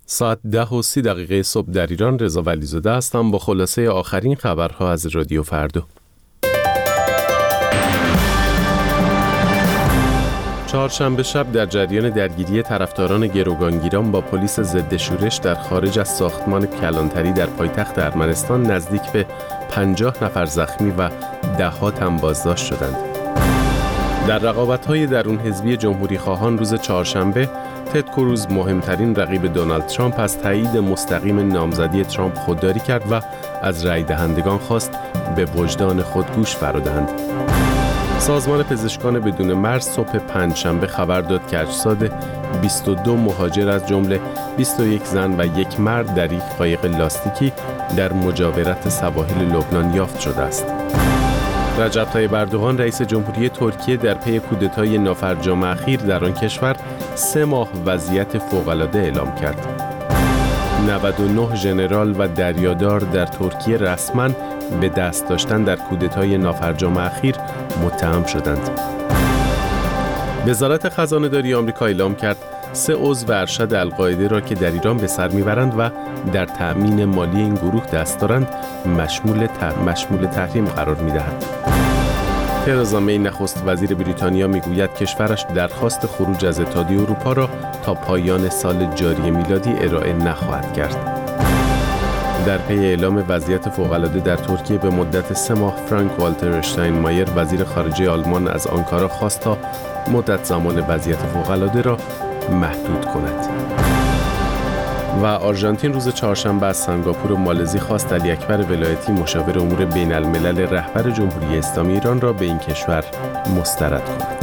ساعت 10:30 صبح در ایران. رضا ولیزاده هستم با خلاصه آخرین خبرها از رادیو فردا. چهارشنبه شب در جریان درگیری طرفداران گروگانگیران با پلیس ضد شورش در خارج از ساختمان کلانتری در پایتخت ارمنستان نزدیک به 50 نفر زخمی و ده‌ها تن بازداشت شدند. در رقابت‌های درون حزبی جمهوری خواهان روز چهارشنبه، تد کروز مهمترین رقیب دونالد ترامپ از تایید مستقیم نامزدی ترامپ خودداری کرد و از رای دهندگان خواست به وجدان خود گوش فرادهند. سازمان پزشکان بدون مرز صبح پنجشنبه خبر داد که اجساد 22 مهاجر از جمله 21 زن و یک مرد در یک قایق لاستیکی در مجاورت سواحل لبنان یافت شده است. رجب طیب اردوغان رئیس جمهوری ترکیه در پی کودتای نافرجام اخیر در آن کشور 3 ماه وضعیت فوق‌العاده اعلام کرد. 99 ژنرال و دریادار در ترکیه رسما به دست داشتن در کودتای نافرجام اخیر متهم شدند. وزارت خزانه‌داری آمریکا اعلام کرد 3 عضو ارشد القاعده را که در ایران به سر میبرند و در تأمین مالی این گروه دست دارند مشمول تحریم قرار میدهد. ترزا می نخست وزیر بریتانیا میگوید کشورش درخواست خروج از اتحادیه اروپا را تا پایان سال جاری میلادی ارائه نخواهد کرد. در پی اعلام وضعیت فوق‌العاده در ترکیه به مدت 3 ماه، فرانک والتر اشتاینمایر وزیر خارجه آلمان از آنکارا خواست تا مدت زمان وضعیت فوق‌العاده را محدود کند. و آرژانتین روز چهارشنبه از سنگاپور و مالزی خواست علی اکبر ولایتی مشاور امور بین الملل رهبر جمهوری اسلامی ایران را به این کشور مسترد کند.